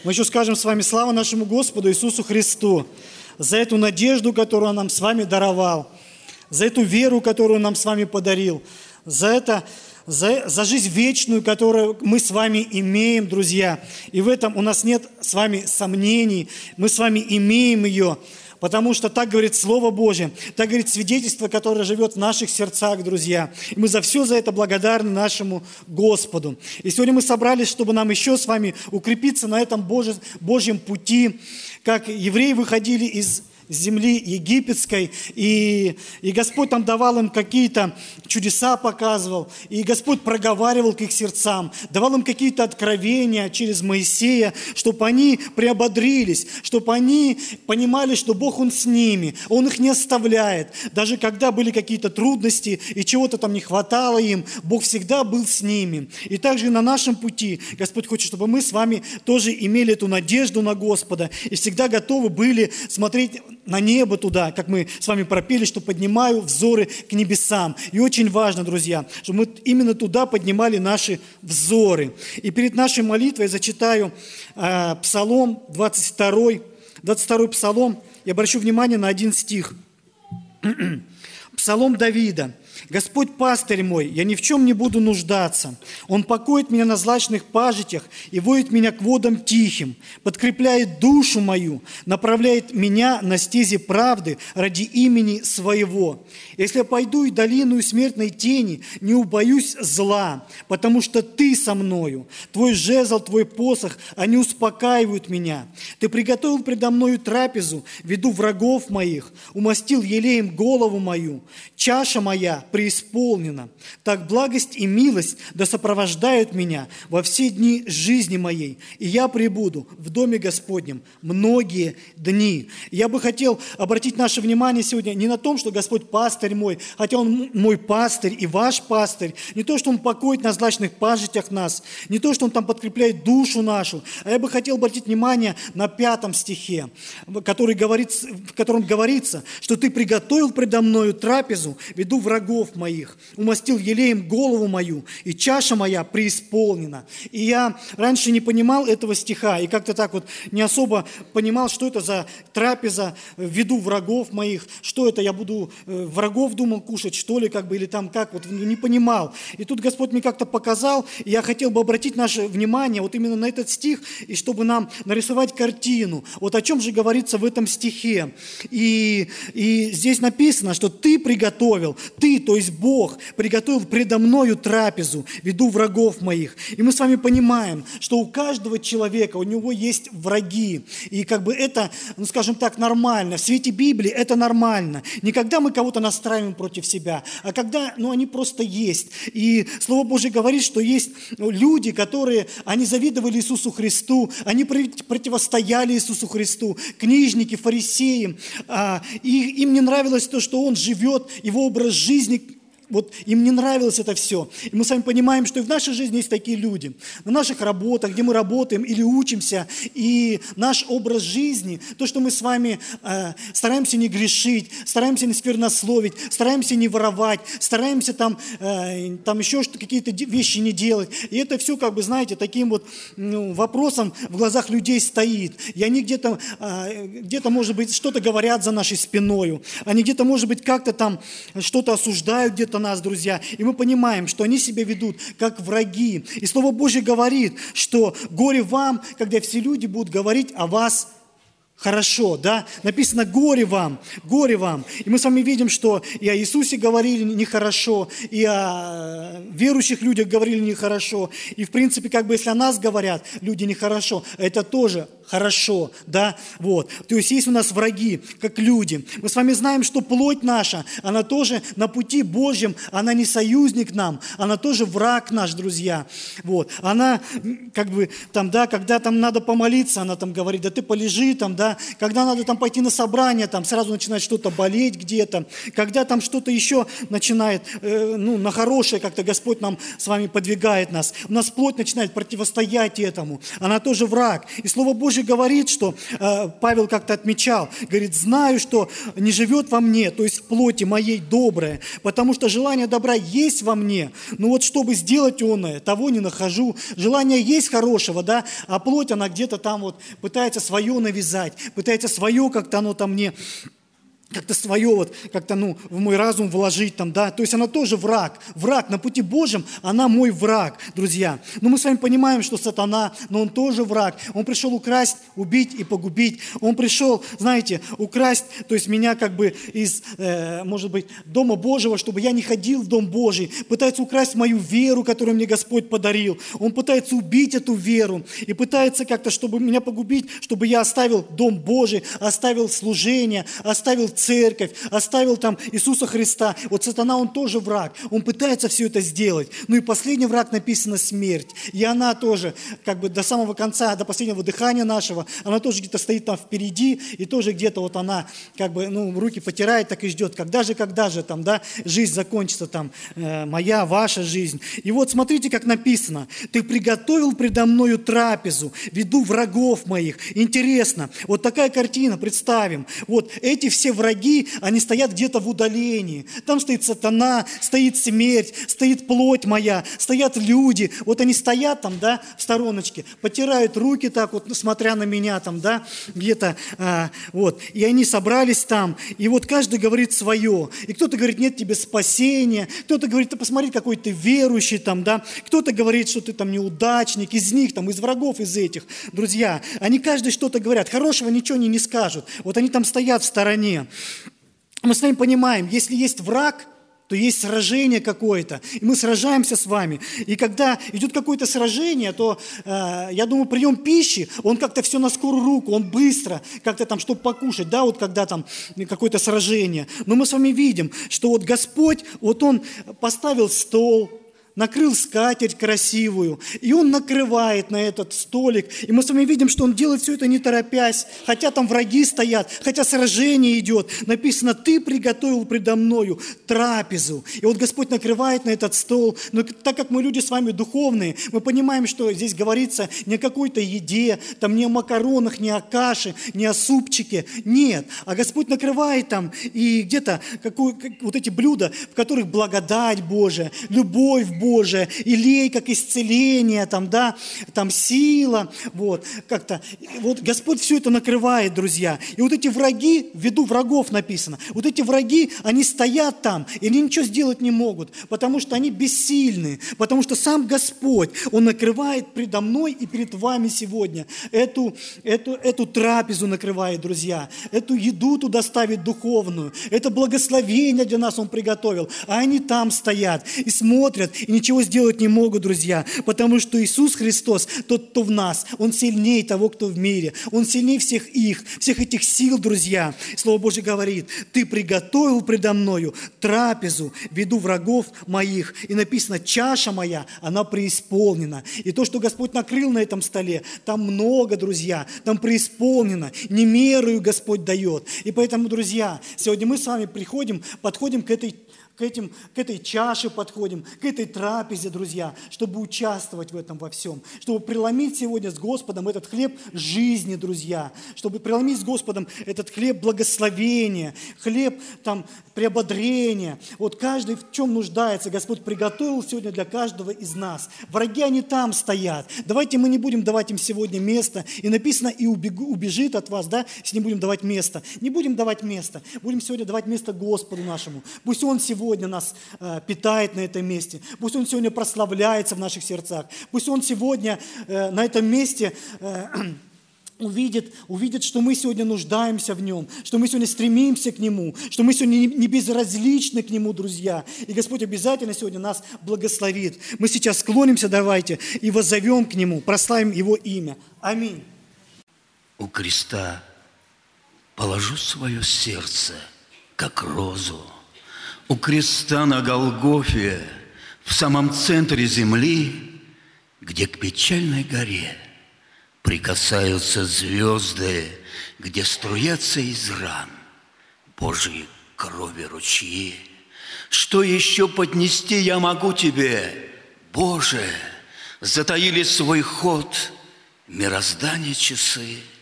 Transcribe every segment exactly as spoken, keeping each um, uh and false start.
Мы еще скажем с вами слава нашему Господу Иисусу Христу за эту надежду, которую Он нам с вами даровал, за эту веру, которую Он нам с вами подарил, за это, за, за жизнь вечную, которую мы с вами имеем, друзья. И в этом у нас нет с вами сомнений, мы с вами имеем ее, потому что так говорит Слово Божье, так говорит свидетельство, которое живет в наших сердцах, друзья. И мы за все за это благодарны нашему Господу. И сегодня мы собрались, чтобы нам еще с вами укрепиться на этом Божьем, Божьем пути, как евреи выходили из земли египетской, и, и Господь там давал им какие-то чудеса, показывал, и Господь проговаривал к их сердцам, давал им какие-то откровения через Моисея, чтобы они приободрились, чтобы они понимали, что Бог, Он с ними, Он их не оставляет. Даже когда были какие-то трудности и чего-то там не хватало им, Бог всегда был с ними. И также и на нашем пути Господь хочет, чтобы мы с вами тоже имели эту надежду на Господа и всегда готовы были смотреть на небо туда, как мы с вами пропели, что поднимаю взоры к небесам. И очень важно, друзья, чтобы мы именно туда поднимали наши взоры. И перед нашей молитвой я зачитаю э, Псалом двадцать второй, двадцать второй Псалом. Я обращу внимание на один стих. Псалом Давида. «Господь пастырь мой, я ни в чем не буду нуждаться. Он покоит меня на злачных пажитях и водит меня к водам тихим, подкрепляет душу мою, направляет меня на стези правды ради имени своего. Если я пойду и долину и смертной тени, не убоюсь зла, потому что Ты со мною. Твой жезл, Твой посох, они успокаивают меня. Ты приготовил предо мною трапезу, веду врагов моих, умастил елеем голову мою. Чаша моя преисполнена. Так благость и милость да сопровождают меня во все дни жизни моей, и я пребуду в Доме Господнем многие дни». Я бы хотел обратить наше внимание сегодня не на том, что Господь пастырь мой, хотя Он мой пастырь и ваш пастырь, не то, что Он покоит на злачных пажитях нас, не то, что Он там подкрепляет душу нашу, а я бы хотел обратить внимание на пятом стихе, который говорит, в котором говорится, что «Ты приготовил предо мною трапезу, веду врагов моих, умастил елеем голову мою, и чаша моя преисполнена». И я раньше не понимал этого стиха, и как-то так вот не особо понимал, что это за трапеза, веду врагов моих, что это, я буду врагов, думал, кушать, что ли, как бы, или там как, вот не понимал. И тут Господь мне как-то показал, и я хотел бы обратить наше внимание вот именно на этот стих, и чтобы нам нарисовать картину, вот о чем же говорится в этом стихе. И, и здесь написано, что «Ты приготовил», Ты, то есть Бог, приготовил предо мною трапезу, веду врагов моих. И мы с вами понимаем, что у каждого человека, у него есть враги. И как бы это, ну скажем так, нормально. В свете Библии это нормально. Не когда мы кого-то настраиваем против себя, а когда, ну, они просто есть. И Слово Божье говорит, что есть люди, которые, они завидовали Иисусу Христу, они противостояли Иисусу Христу, книжники, фарисеи. И им не нравилось то, что Он живет, Его образ жизни, вот им не нравилось это все. И мы с вами понимаем, что и в нашей жизни есть такие люди. На наших работах, где мы работаем или учимся, и наш образ жизни, то, что мы с вами э, стараемся не грешить, стараемся не сквернословить, стараемся не воровать, стараемся там, э, там еще какие-то вещи не делать. И это все, как бы, знаете, таким вот ну, вопросом в глазах людей стоит. И они где-то, э, где-то, может быть, что-то говорят за нашей спиною. Они где-то, может быть, как-то там что-то осуждают где-то нас, друзья, и мы понимаем, что они себя ведут как враги. И Слово Божье говорит, что горе вам, когда все люди будут говорить о вас хорошо, да? Написано «горе вам», «горе вам». И мы с вами видим, что и о Иисусе говорили нехорошо, и о верующих людях говорили нехорошо. И, в принципе, как бы, если о нас говорят люди нехорошо, это тоже хорошо, да? Вот. То есть есть у нас враги, как люди. Мы с вами знаем, что плоть наша, она тоже на пути Божьем, она не союзник нам, она тоже враг наш, друзья. Вот. Она, как бы, там, да, когда там надо помолиться, она там говорит, да ты полежи там, да, когда надо там пойти на собрание, там сразу начинает что-то болеть где-то, когда там что-то еще начинает, э, ну, на хорошее как-то Господь нам с вами подвигает нас, у нас плоть начинает противостоять этому, она тоже враг. И Слово Божье же говорит, что э, Павел как-то отмечал, говорит, знаю, что не живет во мне, то есть в плоти моей доброе, потому что желание добра есть во мне, но вот чтобы сделать оное, того не нахожу. Желание есть хорошего, да, а плоть, она где-то там вот пытается свое навязать, пытается свое как-то оно там мне... как-то свое вот, как-то, ну, в мой разум вложить там, да, то есть она тоже враг, враг на пути Божьем, она мой враг, друзья. Но мы с вами понимаем, что сатана, но он тоже враг, он пришел украсть, убить и погубить, он пришел, знаете, украсть, то есть меня как бы из, э, может быть, Дома Божьего, чтобы я не ходил в Дом Божий, пытается украсть мою веру, которую мне Господь подарил, он пытается убить эту веру и пытается как-то, чтобы меня погубить, чтобы я оставил Дом Божий, оставил служение, оставил церковь, оставил там Иисуса Христа. Вот сатана, он тоже враг. Он пытается все это сделать. Ну и последний враг написано смерть. И она тоже, как бы до самого конца, до последнего дыхания нашего, она тоже где-то стоит там впереди, и тоже где-то вот она, как бы, ну, руки потирает, так и ждет. Когда же, когда же там, да, жизнь закончится там, э, моя, ваша жизнь. И вот смотрите, как написано. Ты приготовил предо мною трапезу, веду врагов моих. Интересно. Вот такая картина, представим. Вот эти все враги, Враги, они стоят где-то в удалении. Там стоит сатана, стоит смерть, стоит плоть моя, стоят люди. Вот они стоят там, да, в стороночке, потирают руки так вот, смотря на меня там, да, где-то, а, вот. И они собрались там, и вот каждый говорит свое. И кто-то говорит, нет тебе спасения, кто-то говорит, ты посмотри, какой ты верующий там, да, кто-то говорит, что ты там неудачник, из них там, из врагов, из этих. Друзья, они каждый что-то говорят, хорошего ничего они не скажут. Вот они там стоят в стороне. Мы с вами понимаем, если есть враг, то есть сражение какое-то, и мы сражаемся с вами. И когда идет какое-то сражение, то, э, я думаю, прием пищи, он как-то все на скорую руку, он быстро, как-то там, чтобы покушать, да, вот когда там какое-то сражение. Но мы с вами видим, что вот Господь, вот Он поставил стол, накрыл скатерть красивую, и Он накрывает на этот столик. И мы с вами видим, что Он делает все это не торопясь, хотя там враги стоят, хотя сражение идет. Написано, ты приготовил предо мною трапезу. И вот Господь накрывает на этот стол. Но так как мы люди с вами духовные, мы понимаем, что здесь говорится не о какой-то еде, там не о макаронах, не о каше, не о супчике. Нет. А Господь накрывает там и где-то какую, как, вот эти блюда, в которых благодать Божия, любовь Божия, илей как исцеление, там, да, там сила, вот, как-то. Вот Господь все это накрывает, друзья. И вот эти враги, в виду врагов написано, вот эти враги, они стоят там, и они ничего сделать не могут, потому что они бессильны, потому что сам Господь, Он накрывает предо мной и перед вами сегодня. Эту, эту, эту трапезу накрывает, друзья. Эту еду туда ставит духовную. Это благословение для нас Он приготовил. А они там стоят и смотрят, и ничего сделать не могут, друзья, потому что Иисус Христос, тот, кто в нас, Он сильнее того, кто в мире. Он сильнее всех их, всех этих сил, друзья. Слово Божье говорит, ты приготовил предо мною трапезу, веду врагов моих. И написано, чаша моя, она преисполнена. И то, что Господь накрыл на этом столе, там много, друзья, там преисполнено. Не мерою Господь дает. И поэтому, друзья, сегодня мы с вами приходим, подходим к этой К, этим, к этой чаше подходим, к этой трапезе, друзья, чтобы участвовать в этом во всем, чтобы преломить сегодня с Господом этот хлеб жизни, друзья, чтобы преломить с Господом этот хлеб благословения, хлеб там приободрения. Вот каждый в чем нуждается, Господь приготовил сегодня для каждого из нас. Враги, они там стоят. Давайте мы не будем давать им сегодня место. И написано, и убегу, убежит от вас, да, если не будем давать место. Не будем давать место. Будем сегодня давать место Господу нашему. Пусть Он сегодня Сегодня нас э, питает на этом месте. Пусть Он сегодня прославляется в наших сердцах. Пусть Он сегодня э, на этом месте э, увидит, увидит, что мы сегодня нуждаемся в Нем, что мы сегодня стремимся к Нему, что мы сегодня не, не безразличны к Нему, друзья. И Господь обязательно сегодня нас благословит. Мы сейчас склонимся, давайте, и воззовем к Нему, прославим Его имя. Аминь. У креста положу свое сердце, как розу. У креста на Голгофе, в самом центре земли, где к печальной горе прикасаются звезды, где струятся из ран Божьей крови ручьи. Что еще поднести я могу тебе, Боже? Затаили свой ход мироздание часы.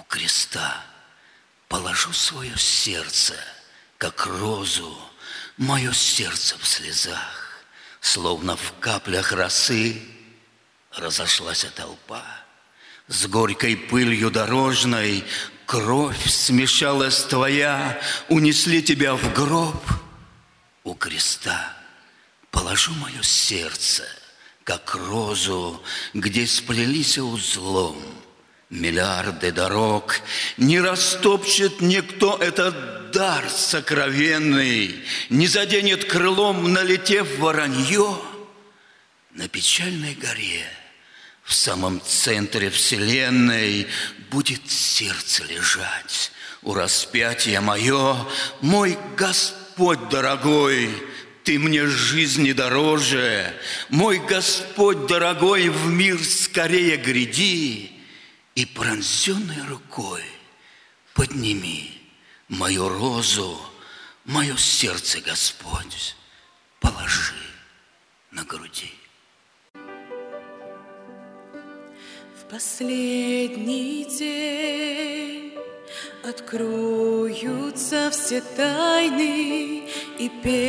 креста положу свое сердце, как розу, мое сердце в слезах, словно в каплях росы разошлась толпа. С горькой пылью дорожной кровь смешалась твоя, унесли тебя в гроб. У креста положу мое сердце, как розу, где сплелись узлом миллиарды дорог. Не растопчет никто этот дар сокровенный, не заденет крылом, налетев воронье. На печальной горе, в самом центре вселенной, будет сердце лежать у распятия мое. Мой Господь дорогой, Ты мне жизни дороже. Мой Господь дорогой, в мир скорее гряди и пронзенной рукой подними мою розу, мое сердце, Господь, положи на груди. В последний день откроются все тайны, и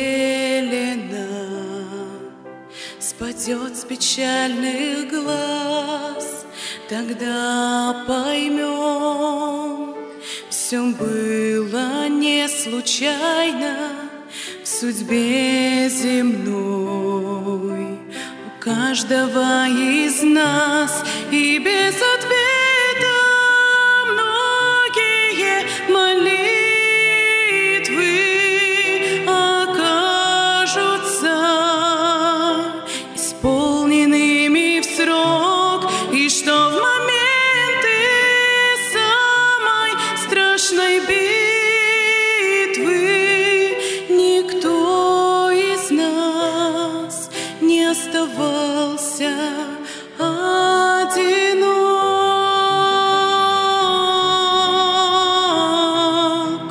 пелена спадет с печальных глаз. Тогда поймем, все было не случайно в судьбе земной у каждого из нас, и без ответа многие молитвы окажутся исполненными в срок, и что в моменты самой страшной битвы никто из нас не оставался одинок.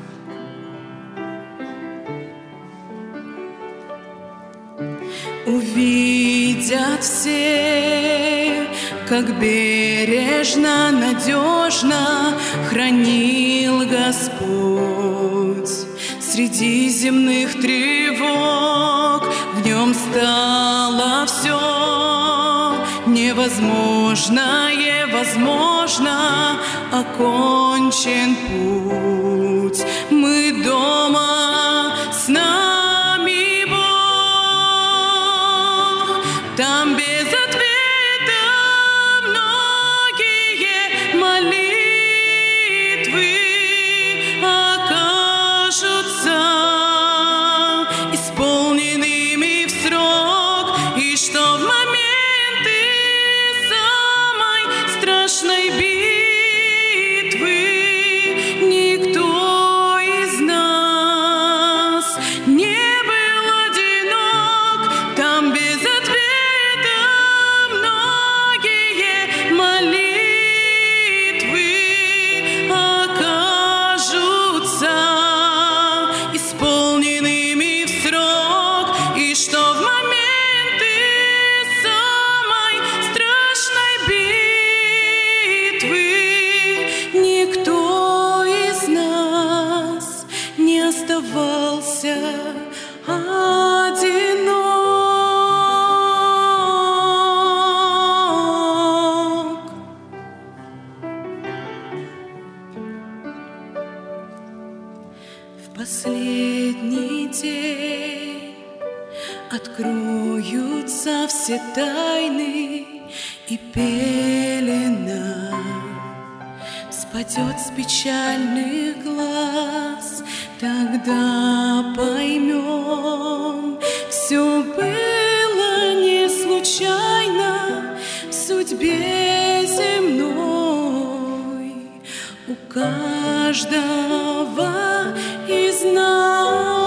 Увидят все, как бережно, надежно хранил Господь среди земных тревог. В нем стало все невозможное возможно, окончен путь. Мы дома, с нами Бог, там без ответа многие молитвы окажутся исполненными в срок, и что в моменты самой страшной битвы никто из нас не был одинок. Там без ответа многие молитвы окажутся исполненными в срок, и что в моменты самой страшной битвы никто из нас не оставался одинок. В последний день откроются все тайны, и пелена спадет с печальных глаз. Тогда поймем, все было не случайно в судьбе земной у каждого из нас.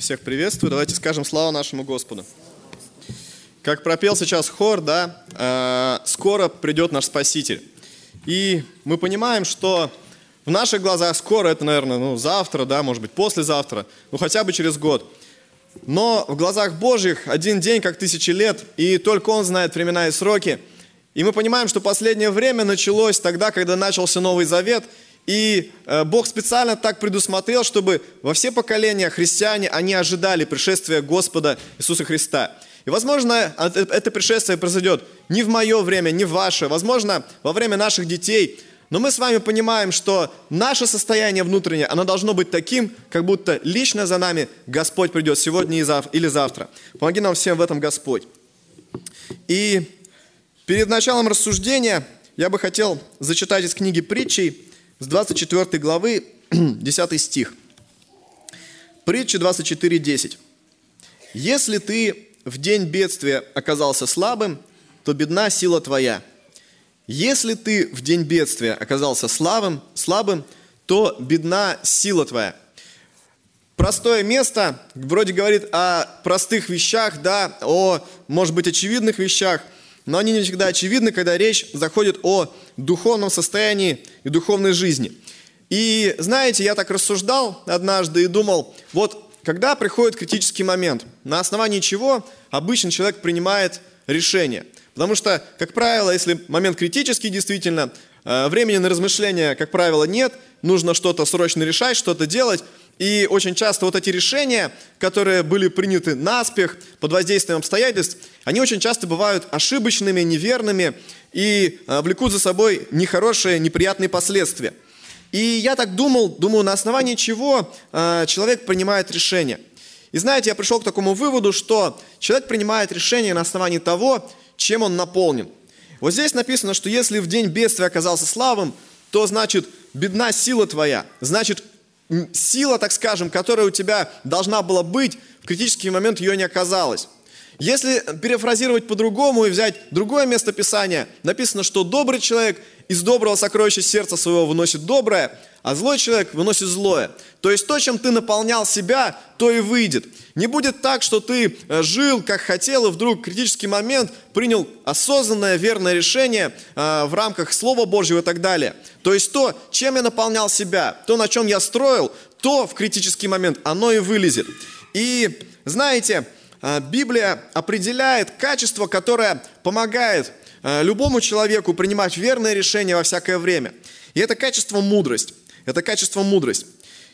Всех приветствую. Давайте скажем слава нашему Господу. Как пропел сейчас хор, да, э, скоро придет наш Спаситель. И мы понимаем, что в наших глазах скоро это, наверное, ну, завтра, да, может быть, послезавтра, ну хотя бы через год. Но в глазах Божьих один день как тысячи лет, и только Он знает времена и сроки. И мы понимаем, что последнее время началось тогда, когда начался Новый Завет, и э, Бог специально так предусмотрел, чтобы во все поколения христиане, они ожидали пришествия Господа Иисуса Христа. И, возможно, это пришествие произойдет не в мое время, не в ваше, возможно, во время наших детей. Но мы с вами понимаем, что наше состояние внутреннее, оно должно быть таким, как будто лично за нами Господь придет сегодня или завтра. Помоги нам всем в этом, Господь. И перед началом рассуждения я бы хотел зачитать из книги Притчей с двадцать четвёртой главы, десятый стих. Притча двадцать четыре десять. «Если ты в день бедствия оказался слабым, то бедна сила твоя. Если ты в день бедствия оказался слабым, слабым, то бедна сила твоя». Простое место вроде говорит о простых вещах, да, о, может быть, очевидных вещах, но они не всегда очевидны, когда речь заходит о духовном состоянии и духовной жизни. И знаете, я так рассуждал однажды и думал, вот когда приходит критический момент, на основании чего обычно человек принимает решение. Потому что, как правило, если момент критический действительно, времени на размышления, как правило, нет, нужно что-то срочно решать, что-то делать. И очень часто вот эти решения, которые были приняты наспех, под воздействием обстоятельств, они очень часто бывают ошибочными, неверными и влекут за собой нехорошие, неприятные последствия. И я так думал, думаю, на основании чего человек принимает решение. И знаете, я пришел к такому выводу, что человек принимает решение на основании того, чем он наполнен. Вот здесь написано, что если в день бедствия оказался слабым, то значит бедна сила твоя, значит сила, так скажем, которая у тебя должна была быть, в критический момент ее не оказалось. Если перефразировать по-другому и взять другое место Писания, написано, что добрый человек из доброго сокровища сердца своего выносит доброе, а злой человек выносит злое. То есть то, чем ты наполнял себя, то и выйдет. Не будет так, что ты жил, как хотел, и вдруг в критический момент принял осознанное, верное решение э, в рамках Слова Божьего и так далее. То есть то, чем я наполнял себя, то, на чем я строил, то в критический момент оно и вылезет. И знаете, э, Библия определяет качество, которое помогает э, любому человеку принимать верное решение во всякое время. И это качество мудрость. Это качество мудрость.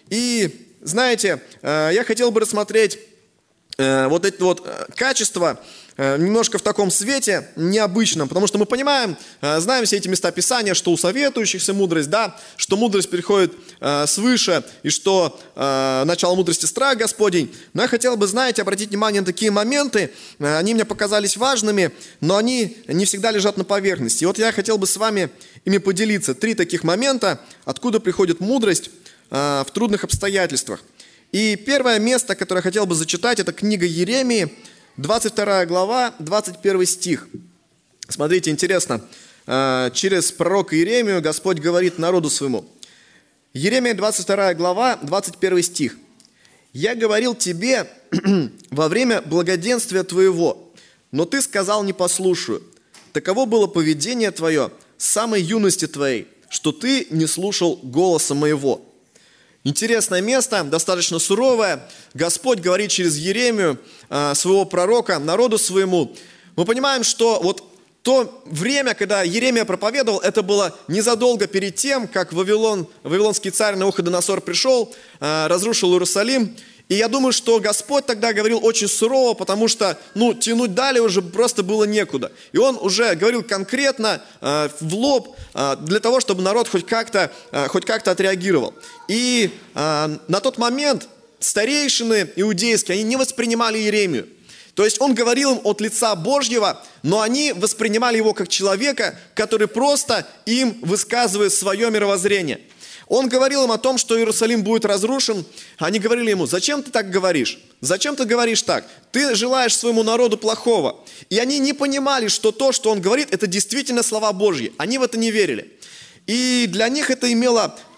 И знаете, я хотел бы рассмотреть вот эти вот качества немножко в таком свете необычном, потому что мы понимаем, знаем все эти места Писания, что у советующихся мудрость, да, что мудрость приходит свыше, и что начало мудрости страх Господень. Но я хотел бы, знаете, обратить внимание на такие моменты, они мне показались важными, но они не всегда лежат на поверхности. И вот я хотел бы с вами ими поделиться. Три таких момента, откуда приходит мудрость в трудных обстоятельствах. И первое место, которое я хотел бы зачитать, это книга Иеремии, двадцать вторая глава, двадцать первый стих. Смотрите, интересно, через пророка Иеремию Господь говорит народу своему. Иеремия, двадцать вторая глава, двадцать первый стих. «Я говорил тебе во время благоденствия твоего, но ты сказал, не послушаю. Таково было поведение твое с самой юности твоей, что ты не слушал голоса моего». Интересное место, достаточно суровое. Господь говорит через Иеремию, своего пророка, народу своему. Мы понимаем, что вот то время, когда Иеремия проповедовал, это было незадолго перед тем, как Вавилон, вавилонский царь Навуходоносор пришел, разрушил Иерусалим. И я думаю, что Господь тогда говорил очень сурово, потому что, ну, тянуть далее уже просто было некуда. И Он уже говорил конкретно, э, в лоб, э, для того, чтобы народ хоть как-то, э, хоть как-то отреагировал. И э, на тот момент старейшины иудейские, они не воспринимали Иеремию. То есть он говорил им от лица Божьего, но они воспринимали его как человека, который просто им высказывает свое мировоззрение. Он говорил им о том, что Иерусалим будет разрушен. Они говорили ему: зачем ты так говоришь? Зачем ты говоришь так? Ты желаешь своему народу плохого. И они не понимали, что то, что он говорит, это действительно слова Божьи. Они в это не верили. И для них это имело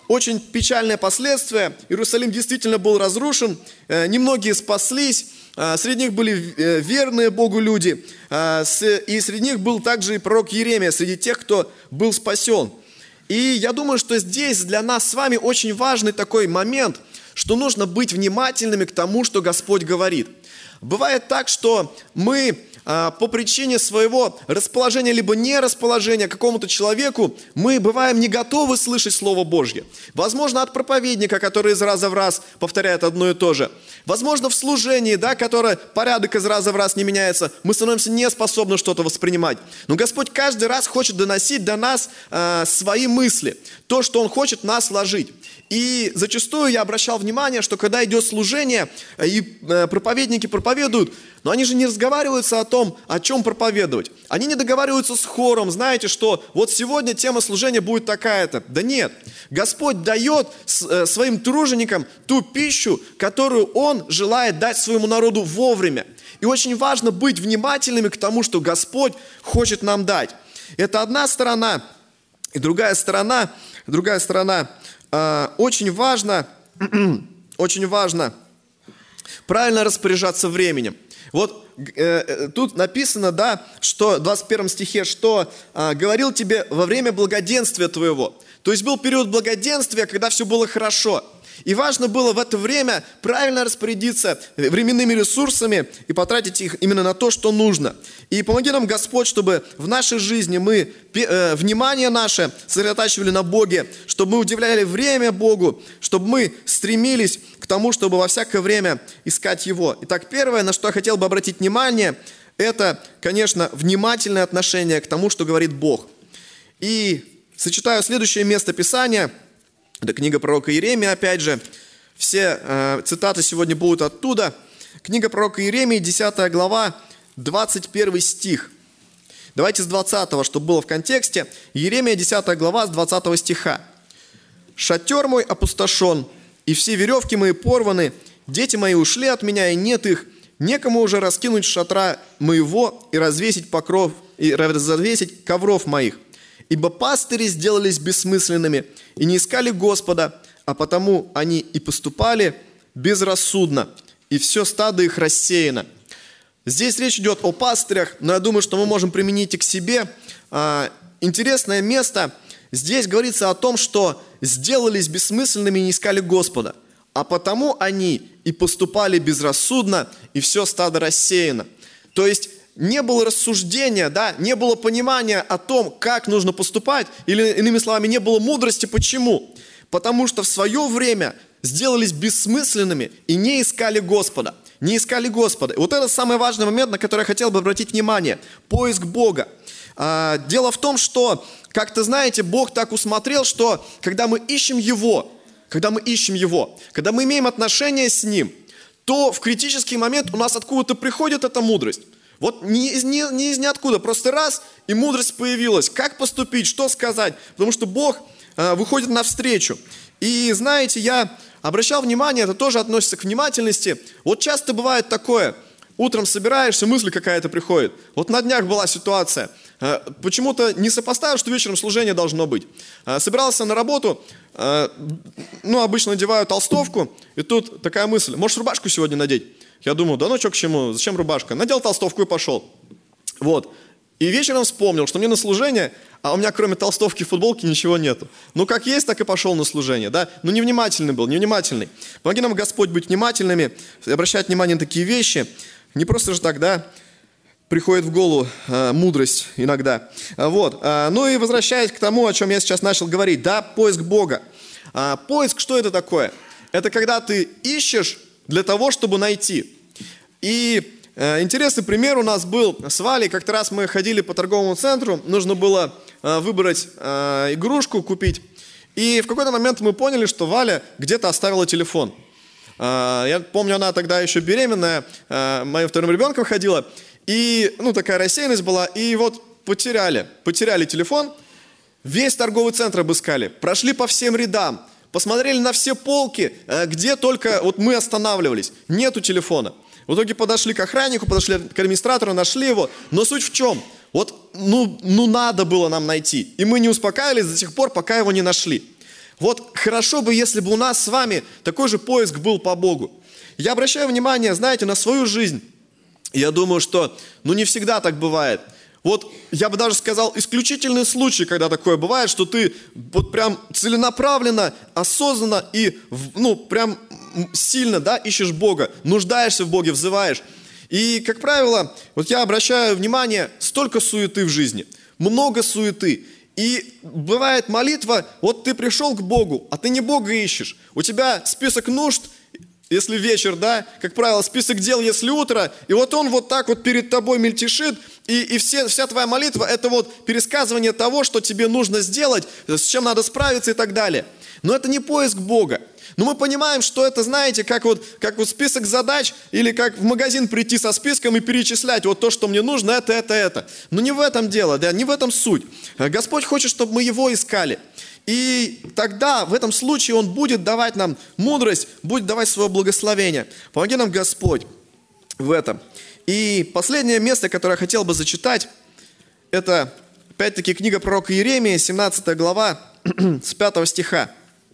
очень печальное последствие. Иерусалим действительно был разрушен, немногие спаслись, среди них были верные Богу люди, и среди них был также и пророк Иеремия, среди тех, кто был спасен. И я думаю, что здесь для нас с вами очень важный такой момент, что нужно быть внимательными к тому, что Господь говорит. Бывает так, что мы а, по причине своего расположения либо нерасположения к какому-то человеку, мы бываем не готовы слышать Слово Божье. Возможно, от проповедника, который из раза в раз повторяет одно и то же. Возможно, в служении, да, которое порядок из раза в раз не меняется, мы становимся не способны что-то воспринимать. Но Господь каждый раз хочет доносить до нас а, свои мысли, то, что Он хочет в нас вложить. И зачастую я обращал внимание, что когда идет служение, и проповедники проповедуют, но они же не разговариваются о том, о чем проповедовать. Они не договариваются с хором, знаете, что вот сегодня тема служения будет такая-то. Да нет, Господь дает своим труженикам ту пищу, которую Он желает дать своему народу вовремя. И очень важно быть внимательными к тому, что Господь хочет нам дать. Это одна сторона, и другая сторона, другая сторона – очень важно, очень важно правильно распоряжаться временем. Вот э, тут написано, да, что в двадцать первом стихе, что э, говорил тебе во время благоденствия твоего. То есть был период благоденствия, когда все было хорошо. И важно было в это время правильно распорядиться временными ресурсами и потратить их именно на то, что нужно. И помоги нам, Господь, чтобы в нашей жизни мы э, внимание наше сосредотачивали на Боге, чтобы мы уделяли время Богу, чтобы мы стремились к тому, чтобы во всякое время искать Его. Итак, первое, на что я хотел бы обратить внимание, это, конечно, внимательное отношение к тому, что говорит Бог. И сочетаю следующее место Писания. Это книга пророка Иеремии, опять же. Все э, цитаты сегодня будут оттуда. Книга пророка Иеремии, десятая глава, двадцать первый стих. Давайте с двадцатого, чтобы было в контексте. Иеремия, десятая глава, с двадцатого стиха. «Шатер мой опустошен, и все веревки мои порваны, дети мои ушли от меня, и нет их. Некому уже раскинуть шатра моего и развесить покров, и развесить ковров моих. Ибо пастыри сделались бессмысленными и не искали Господа, а потому они и поступали безрассудно, и все стадо их рассеяно». Здесь речь идет о пастырях, но я думаю, что мы можем применить и к себе. Интересное место. Здесь говорится о том, что сделались бессмысленными и не искали Господа, а потому они и поступали безрассудно, и все стадо рассеяно. То есть не было рассуждения, да, не было понимания о том, как нужно поступать, или, иными словами, не было мудрости. Почему? Потому что в свое время сделались бессмысленными и не искали Господа. Не искали Господа. И вот это самый важный момент, на который я хотел бы обратить внимание. Поиск Бога. А, дело в том, что, как-то, знаете, Бог так усмотрел, что когда мы ищем Его, когда мы ищем Его, когда мы имеем отношение с Ним, то в критический момент у нас откуда-то приходит эта мудрость. Вот не из, не, не из ниоткуда, просто раз, и мудрость появилась. Как поступить, что сказать? Потому что Бог э, выходит навстречу. И знаете, я обращал внимание, это тоже относится к внимательности. Вот часто бывает такое, утром собираешься, мысль какая-то приходит. Вот на днях была ситуация. Э, почему-то не сопоставил, что вечером служение должно быть. Э, собирался на работу, э, ну, обычно надеваю толстовку, и тут такая мысль, можешь рубашку сегодня надеть? Я думаю, да ну что к чему, зачем рубашка? Надел толстовку и пошел. Вот. И вечером вспомнил, что мне на служение, а у меня кроме толстовки и футболки ничего нету. Ну как есть, так и пошел на служение, да? Ну невнимательный был, невнимательный. Помоги нам, Господь, быть внимательными, обращать внимание на такие вещи. Не просто же так, да, приходит в голову э, мудрость иногда. Вот. Э, ну и возвращаясь к тому, о чем я сейчас начал говорить, да, поиск Бога. Э, поиск, что это такое? Это когда ты ищешь для того, чтобы найти. И э, интересный пример у нас был с Валей. Как-то раз мы ходили по торговому центру, нужно было э, выбрать э, игрушку, купить. И в какой-то момент мы поняли, что Валя где-то оставила телефон. Э, я помню, она тогда еще беременная, э, моим вторым ребенком ходила. И, ну, такая рассеянность была. И вот потеряли, потеряли телефон. Весь торговый центр обыскали, прошли по всем рядам. Посмотрели на все полки, где только вот мы останавливались. Нету телефона. В итоге подошли к охраннику, подошли к администратору, нашли его. Но суть в чем? Вот, ну, ну надо было нам найти. И мы не успокаивались до тех пор, пока его не нашли. Вот хорошо бы, если бы у нас с вами такой же поиск был по Богу. Я обращаю внимание, знаете, на свою жизнь. Я думаю, что ну не всегда так бывает. Вот я бы даже сказал, исключительный случай, когда такое бывает, что ты вот прям целенаправленно, осознанно и ну прям сильно, да, ищешь Бога, нуждаешься в Боге, взываешь. И, как правило, вот я обращаю внимание, столько суеты в жизни, много суеты. И бывает молитва, вот ты пришел к Богу, а ты не Бога ищешь. У тебя список нужд, если вечер, да, как правило, список дел, если утро, и вот он вот так вот перед тобой мельтешит, и, и все, вся твоя молитва – это вот пересказывание того, что тебе нужно сделать, с чем надо справиться и так далее. Но это не поиск Бога. Но мы понимаем, что это, знаете, как вот, как вот список задач, или как в магазин прийти со списком и перечислять, вот то, что мне нужно, это, это, это. Но не в этом дело, да, не в этом суть. Господь хочет, чтобы мы Его искали. И тогда, в этом случае, Он будет давать нам мудрость, будет давать свое благословение. Помоги нам, Господь, в этом. И последнее место, которое я хотел бы зачитать, это, опять-таки, книга пророка Иеремии, семнадцатая глава, с пятого стиха.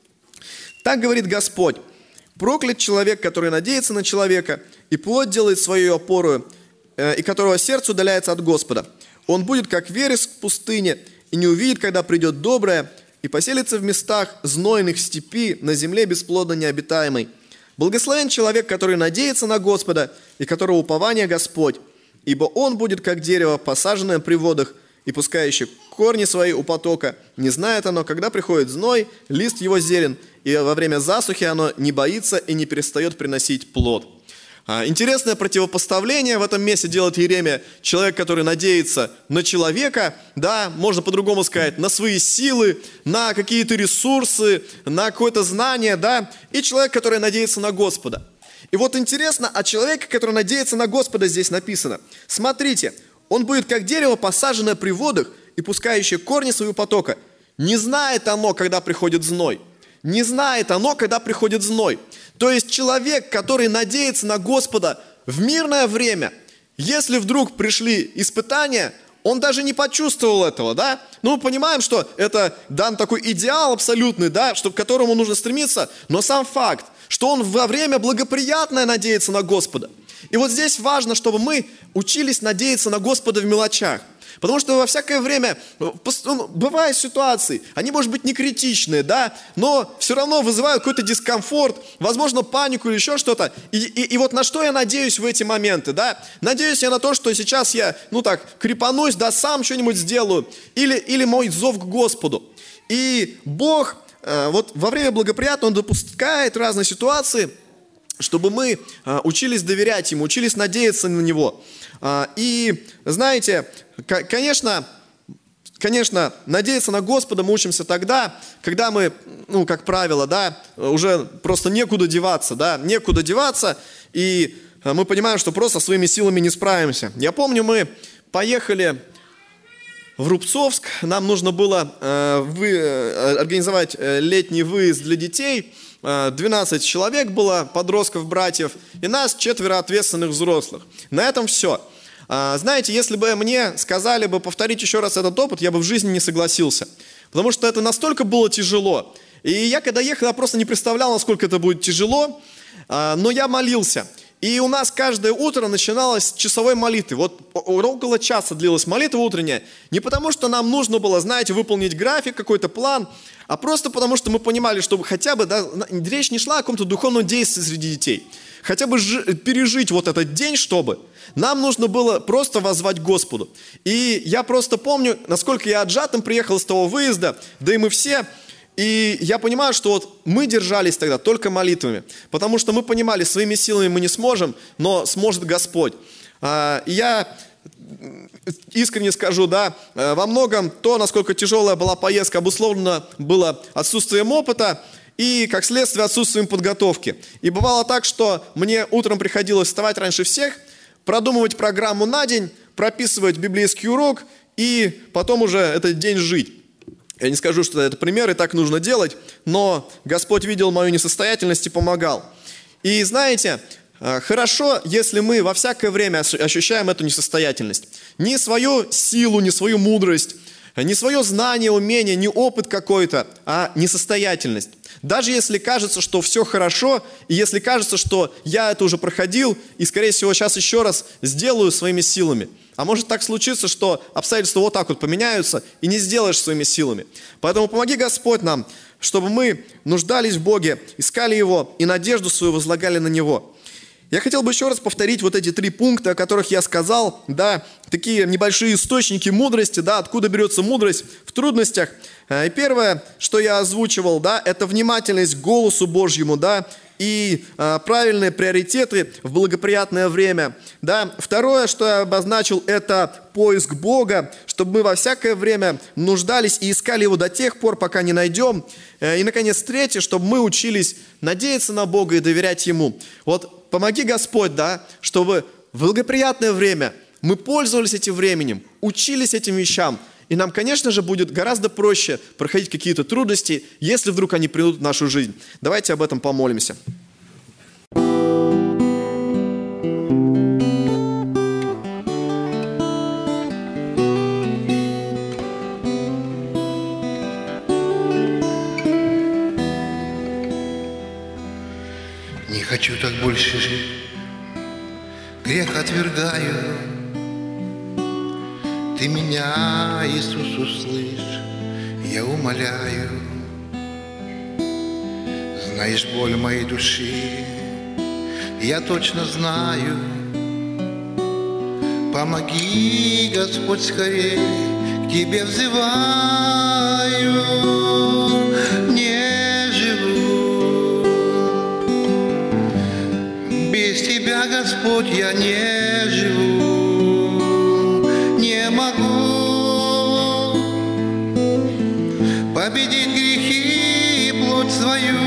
Так говорит Господь: «Проклят человек, который надеется на человека, и плоть делает свою опору, и которого сердце удаляется от Господа. Он будет, как вереск в пустыне, и не увидит, когда придет доброе, и поселится в местах знойных степи, на земле бесплодно необитаемой. Благословен человек, который надеется на Господа, и которого упование Господь, ибо он будет, как дерево, посаженное при водах, и пускающее корни свои у потока. Не знает оно, когда приходит зной, лист его зелен, и во время засухи оно не боится и не перестает приносить плод». Интересное противопоставление в этом месте делает Иеремия. Человек, который надеется на человека, да, можно по-другому сказать, на свои силы, на какие-то ресурсы, на какое-то знание, да, и человек, который надеется на Господа. И вот интересно, о человеке, который надеется на Господа, здесь написано. Смотрите, он будет как дерево, посаженное при водах и пускающее корни своего потока. Не знает оно, когда приходит зной. Не знает оно, когда приходит зной. То есть человек, который надеется на Господа в мирное время, если вдруг пришли испытания, он даже не почувствовал этого, да? Ну, мы понимаем, что это дан такой идеал абсолютный, да, что, к которому нужно стремиться, но сам факт, что он во время благоприятное надеется на Господа. И вот здесь важно, чтобы мы учились надеяться на Господа в мелочах. Потому что во всякое время бывают ситуации, они, может быть, не критичные, да, но все равно вызывают какой-то дискомфорт, возможно, панику или еще что-то. И, и, и вот на что я надеюсь в эти моменты, да? Надеюсь я на то, что сейчас я, ну так, крепанусь, да, сам что-нибудь сделаю, или, или мой зов к Господу. И Бог э, вот во время благоприятного, Он допускает разные ситуации, чтобы мы э, учились доверять Ему, учились надеяться на Него. Э, и, знаете, Конечно, конечно, надеяться на Господа мы учимся тогда, когда мы, ну, как правило, да, уже просто некуда деваться, да, некуда деваться, и мы понимаем, что просто своими силами не справимся. Я помню, мы поехали в Рубцовск, нам нужно было э, вы, э, организовать летний выезд для детей, двенадцать человек было, подростков, братьев, и нас четверо ответственных взрослых. На этом все. Знаете, если бы мне сказали бы повторить еще раз этот опыт, я бы в жизни не согласился. Потому что это настолько было тяжело. И я когда ехал, я просто не представлял, насколько это будет тяжело. Но я молился. И у нас каждое утро начиналось с часовой молитвы. Вот около часа длилась молитва утренняя. Не потому, что нам нужно было, знаете, выполнить график, какой-то план, а просто потому, что мы понимали, что хотя бы, да, речь не шла о каком-то духовном действии среди детей. Хотя бы ж, пережить вот этот день, чтобы нам нужно было просто воззвать к Господу. И я просто помню, насколько я отжатым приехал с того выезда, да и мы все. И я понимаю, что вот мы держались тогда только молитвами, потому что мы понимали, своими силами мы не сможем, но сможет Господь. И я искренне скажу, да, во многом то, насколько тяжелая была поездка, обусловлено было отсутствием опыта и, как следствие, отсутствием подготовки. И бывало так, что мне утром приходилось вставать раньше всех, продумывать программу на день, прописывать библейский урок и потом уже этот день жить. Я не скажу, что это пример, и так нужно делать, но Господь видел мою несостоятельность и помогал. И знаете, хорошо, если мы во всякое время ощущаем эту несостоятельность. Не свою силу, не свою мудрость, Не свое знание, умение, не опыт какой-то, а несостоятельность. Даже если кажется, что все хорошо, и если кажется, что я это уже проходил, и, скорее всего, сейчас еще раз сделаю своими силами. А может так случиться, что обстоятельства вот так вот поменяются, и не сделаешь своими силами. Поэтому помоги, Господь, нам, чтобы мы нуждались в Боге, искали Его и надежду свою возлагали на Него. Я хотел бы еще раз повторить вот эти три пункта, о которых я сказал, да, такие небольшие источники мудрости, да, откуда берется мудрость в трудностях. И первое, что я озвучивал, да, это внимательность к голосу Божьему, да, и а, правильные приоритеты в благоприятное время. Да. Второе, что я обозначил, это поиск Бога, чтобы мы во всякое время нуждались и искали Его до тех пор, пока не найдем. И, наконец, третье, чтобы мы учились надеяться на Бога и доверять Ему. Вот помоги, Господь, да, чтобы в благоприятное время мы пользовались этим временем, учились этим вещам. И нам, конечно же, будет гораздо проще проходить какие-то трудности, если вдруг они придут в нашу жизнь. Давайте об этом помолимся. Не хочу так больше жить, грех отвергаю. Ты меня, Иисус, услышь, я умоляю. Знаешь боль моей души, я точно знаю. Помоги, Господь, скорее, к Тебе взываю. Не живу без Тебя, Господь, я не живу. Не могу победить грехи и плоть свою.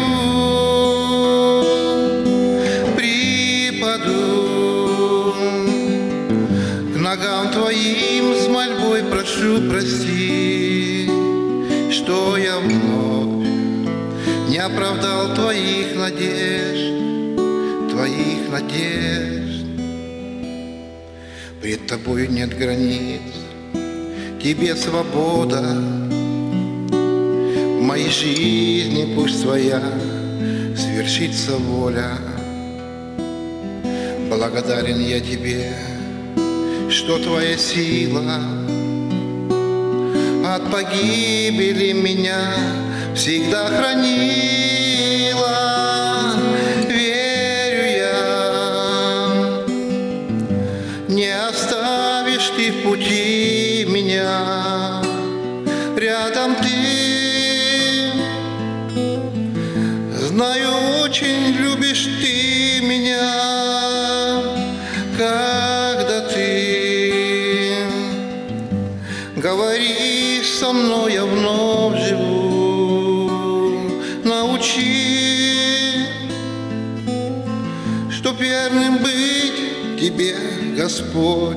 Припаду к ногам Твоим, с мольбой прошу, прости, что я вновь не оправдал Твоих надежд, Твоих надежд. Пред Тобою нет границ, Тебе свобода. В моей жизни пусть Твоя свершится воля. Благодарен я Тебе, что Твоя сила от погибели меня всегда хранила. Не оставишь Ты в пути меня, рядом Ты. Знаю, очень любишь Ты меня, когда Ты говоришь со мной, я вновь живу. Научи, чтоб верным быть Тебе, Господь.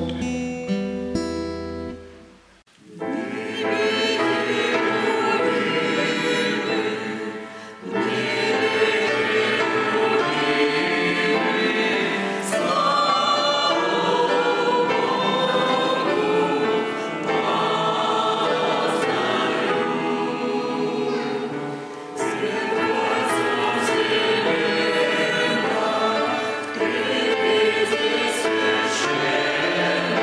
Thank you.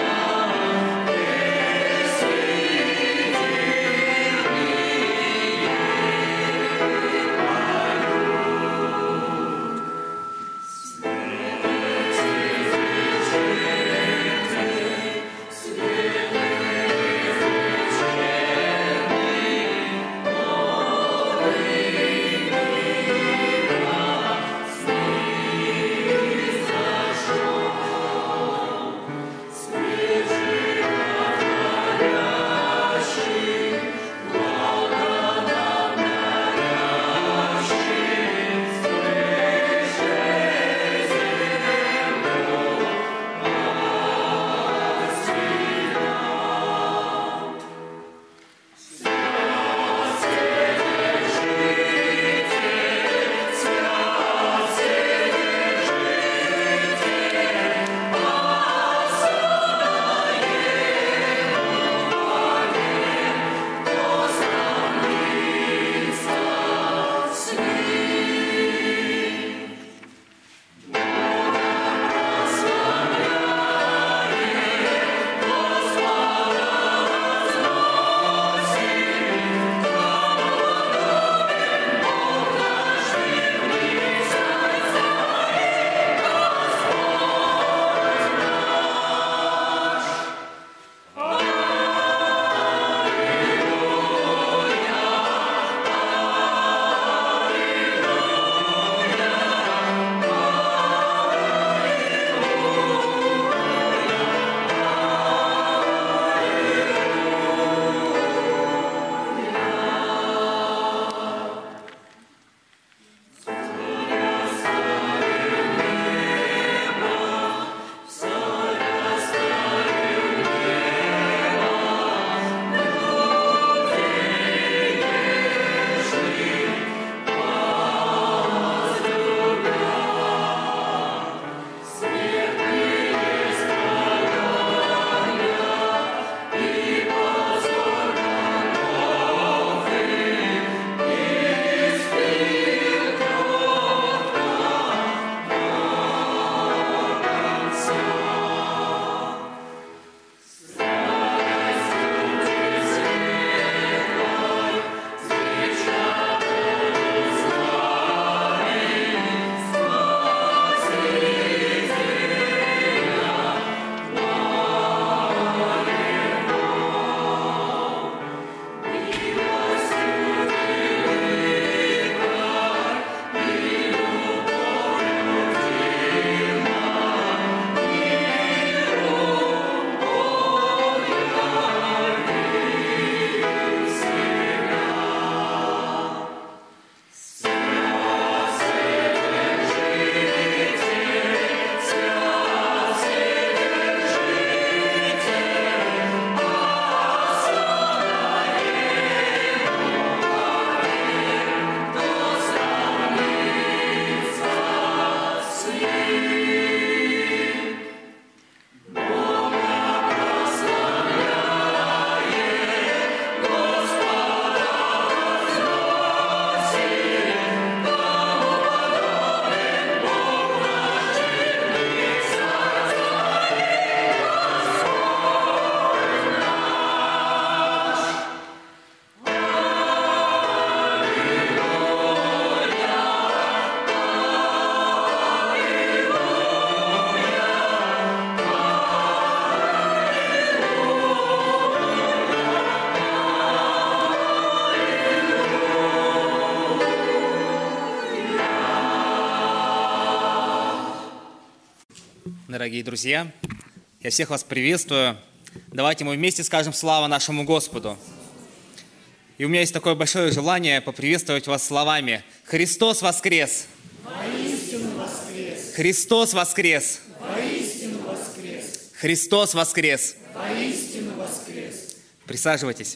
Дорогие друзья, я всех вас приветствую. Давайте мы вместе скажем слава нашему Господу. И у меня есть такое большое желание поприветствовать вас словами: Христос воскрес! Воистину воскрес! Христос воскрес! Воистину воскрес! Христос воскрес! Воистину воскрес! Присаживайтесь.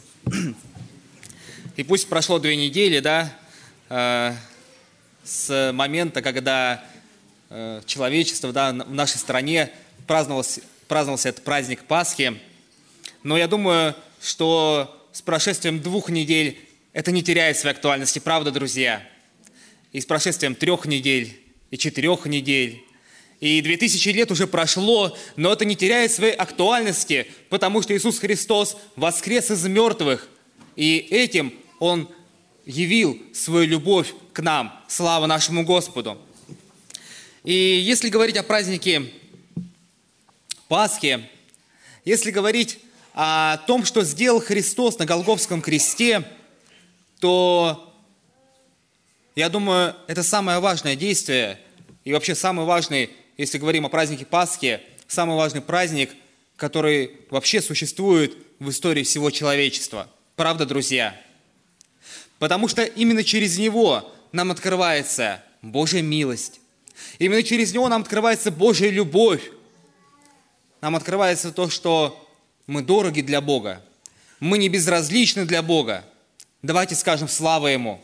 И пусть прошло две недели, да, э, с момента, когда э, человечество, да, в нашей стране праздновался, праздновался этот праздник Пасхи, но я думаю, что с прошествием двух недель это не теряет своей актуальности, правда, друзья? И с прошествием трех недель, и четырех недель, и две тысячи лет уже прошло, но это не теряет своей актуальности, потому что Иисус Христос воскрес из мертвых, и этим Он явил свою любовь к нам. Слава нашему Господу! И если говорить о празднике Пасхи, если говорить о том, что сделал Христос на Голгофском кресте, то, я думаю, это самое важное действие, и вообще самый важный, если говорим о празднике Пасхи, самый важный праздник, который вообще существует в истории всего человечества. Правда, друзья? Потому что именно через него нам открывается Божья милость. Именно через него нам открывается Божья любовь. Нам открывается то, что мы дороги для Бога. Мы не безразличны для Бога. Давайте скажем слава Ему.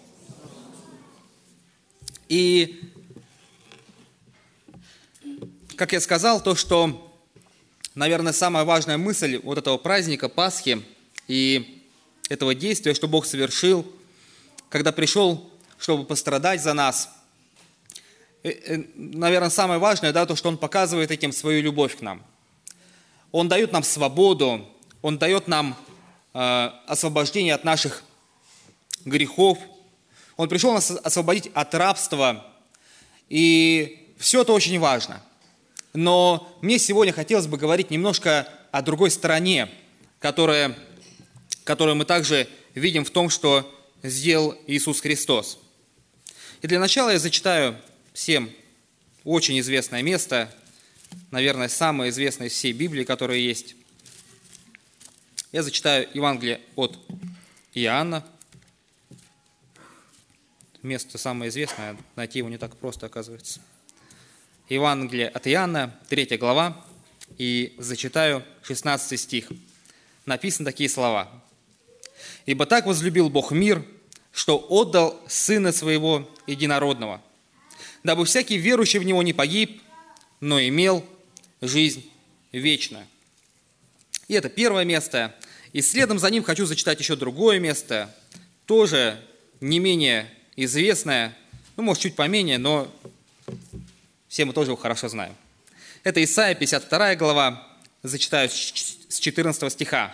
И, как я сказал, то, что, наверное, самая важная мысль вот этого праздника Пасхи и этого действия, что Бог совершил, когда пришел, чтобы пострадать за нас, наверное, самое важное, да, то, что Он показывает этим свою любовь к нам. Он дает нам свободу, Он дает нам э, освобождение от наших грехов. Он пришел нас освободить от рабства. И все это очень важно. Но мне сегодня хотелось бы говорить немножко о другой стороне, которая, которую мы также видим в том, что сделал Иисус Христос. И для начала я зачитаю всем очень известное место, наверное, самое известное из всей Библии, которое есть. Я зачитаю Евангелие от Иоанна. Место самое известное, найти его не так просто, оказывается. Евангелие от Иоанна, третья глава, и зачитаю шестнадцатый стих. Написаны такие слова. «Ибо так возлюбил Бог мир, что отдал Сына Своего Единородного, дабы всякий верующий в Него не погиб, но имел жизнь вечную». И это первое место. И следом за ним хочу зачитать еще другое место, тоже не менее известное, ну, может, чуть поменее, но все мы тоже его хорошо знаем. Это Исайя, пятьдесят вторая глава, зачитаю с четырнадцатого стиха.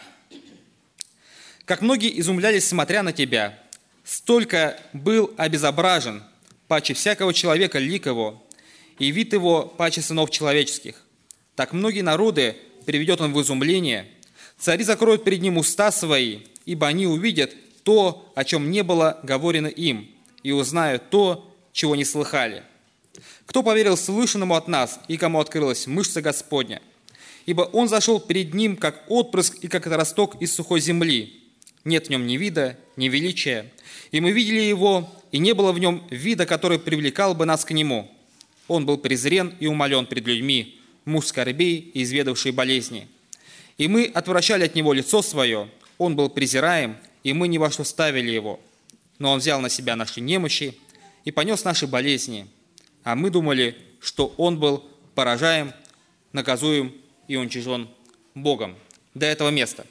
«Как многие изумлялись, смотря на тебя, столько был обезображен, паче всякого человека лик его, и вид его паче сынов человеческих. Так многие народы приведет он в изумление. Цари закроют перед ним уста свои, ибо они увидят то, о чем не было говорено им, и узнают то, чего не слыхали. Кто поверил слышанному от нас, и кому открылась мышца Господня? Ибо он зашел перед ним, как отпрыск и как росток из сухой земли. Нет в нем ни вида, ни величия. И мы видели его, и не было в нем вида, который привлекал бы нас к нему. Он был презрен и умолен пред людьми, муж скорбей и изведавший болезни. И мы отвращали от него лицо свое, он был презираем, и мы ни во что ставили его. Но он взял на себя наши немощи и понес наши болезни. А мы думали, что он был поражаем, наказуем и уничижен Богом». До этого места.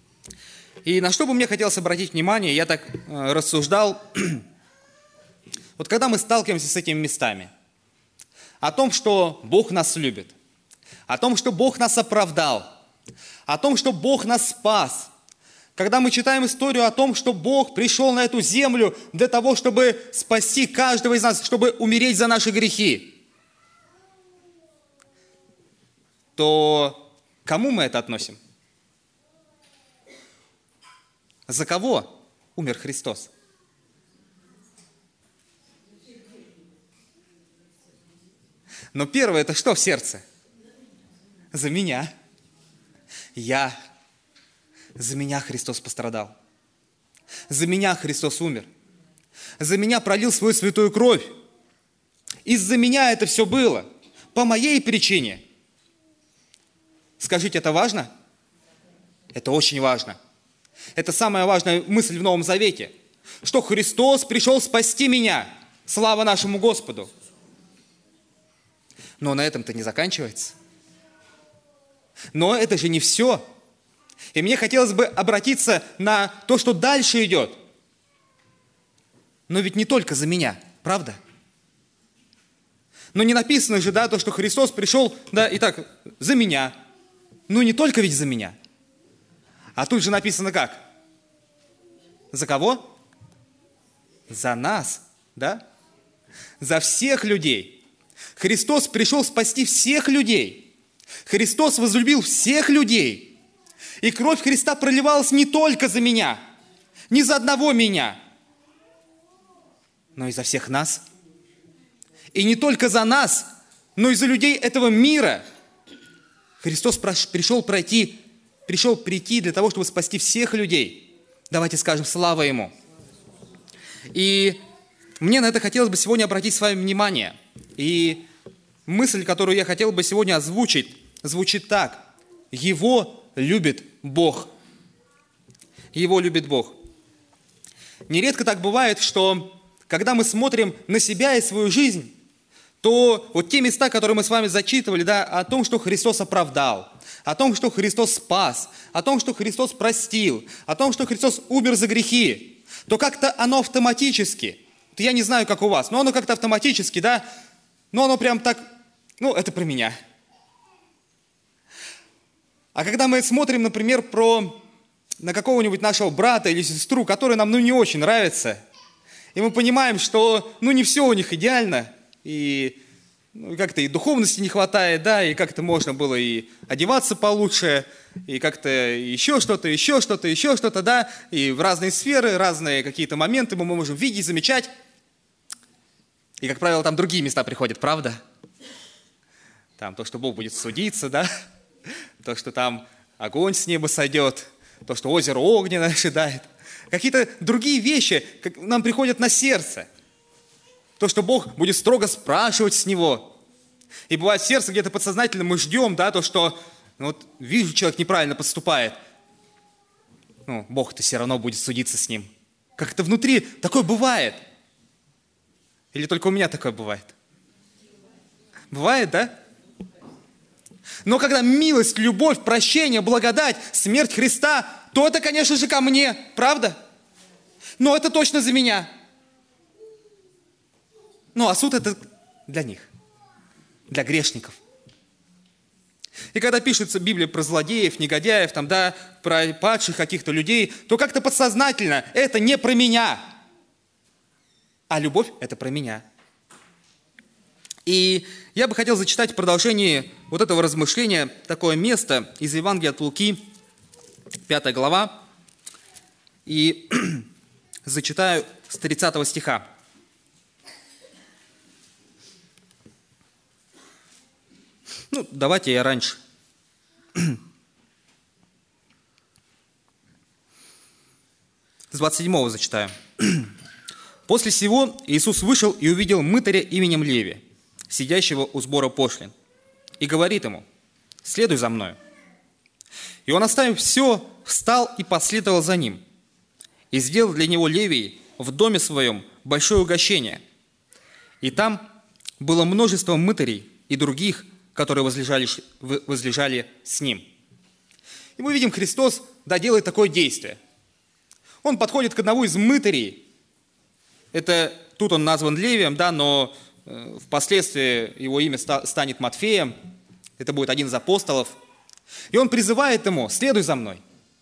И на что бы мне хотелось обратить внимание, я так э, рассуждал, вот когда мы сталкиваемся с этими местами, о том, что Бог нас любит, о том, что Бог нас оправдал, о том, что Бог нас спас, когда мы читаем историю о том, что Бог пришел на эту землю для того, чтобы спасти каждого из нас, чтобы умереть за наши грехи, то к кому мы это относим? За кого умер Христос? Но первое, это что в сердце? За меня. Я. За меня Христос пострадал. За меня Христос умер. За меня пролил свою святую кровь. Из-за меня это все было. По моей причине. Скажите, это важно? Это очень важно. Это самая важная мысль в Новом Завете. Что Христос пришел спасти меня. Слава нашему Господу. Но на этом-то не заканчивается. Но это же не все. И мне хотелось бы обратиться на то, что дальше идет. Но ведь не только за меня, правда? Но не написано же, да, то, что Христос пришел, да, и так, за меня. Ну, не только ведь за меня. А тут же написано как? За кого? За нас, да? За всех людей. Христос пришел спасти всех людей. Христос возлюбил всех людей. И кровь Христа проливалась не только за меня, не за одного меня, но и за всех нас. И не только за нас, но и за людей этого мира. Христос пришел пройти, пришел прийти для того, чтобы спасти всех людей. Давайте скажем слава Ему. И мне на это хотелось бы сегодня обратить с вами внимание. И мысль, которую я хотел бы сегодня озвучить, звучит так. Его любит Бог. Его любит Бог. Нередко так бывает, что когда мы смотрим на себя и свою жизнь, то вот те места, которые мы с вами зачитывали, да, о том, что Христос оправдал, о том, что Христос спас, о том, что Христос простил, о том, что Христос умер за грехи, то как-то оно автоматически, я не знаю, как у вас, но оно как-то автоматически, да, но оно прям так, ну, это про меня. А когда мы смотрим, например, про на какого-нибудь нашего брата или сестру, который нам, ну, не очень нравится, и мы понимаем, что, ну, не все у них идеально, и ну, как-то и духовности не хватает, да, и как-то можно было и одеваться получше, и как-то еще что-то, еще что-то, еще что-то, да, и в разные сферы, разные какие-то моменты мы можем видеть, замечать. И, как правило, там другие места приходят, правда? Там то, что Бог будет судиться, да, то, что там огонь с неба сойдет, то, что озеро огненное ожидает. Какие-то другие вещи нам приходят на сердце. То, что Бог будет строго спрашивать с него. И бывает в сердце где-то подсознательно мы ждем, да, то, что ну, вот, вижу, человек неправильно поступает. Ну, Бог-то все равно будет судиться с ним. Как-то внутри такое бывает. Или только у меня такое бывает? Бывает, да? Но когда милость, любовь, прощение, благодать, смерть Христа, то это, конечно же, ко мне, правда? Но это точно за меня. Ну, а суд это для них, для грешников. И когда пишется Библия про злодеев, негодяев, там, да, про падших каких-то людей, то как-то подсознательно это не про меня, а любовь это про меня. И я бы хотел зачитать в продолжении вот этого размышления такое место из Евангелия от Луки, пятая глава, и зачитаю с тридцатого стиха. Ну, давайте я раньше. С двадцать седьмого зачитаю. «После сего Иисус вышел и увидел мытаря именем Левия, сидящего у сбора пошлин, и говорит ему: следуй за мною. И он, оставив все, встал и последовал за ним. И сделал для него Левий в доме своем большое угощение. И там было множество мытарей и других, которые возлежали, возлежали с ним». И мы видим, Христос, да, делает такое действие. Он подходит к одному из мытарей. Это, тут он назван Левием, да, но э, впоследствии его имя ста, станет Матфеем. Это будет один из апостолов. И он призывает ему: следуй за мной.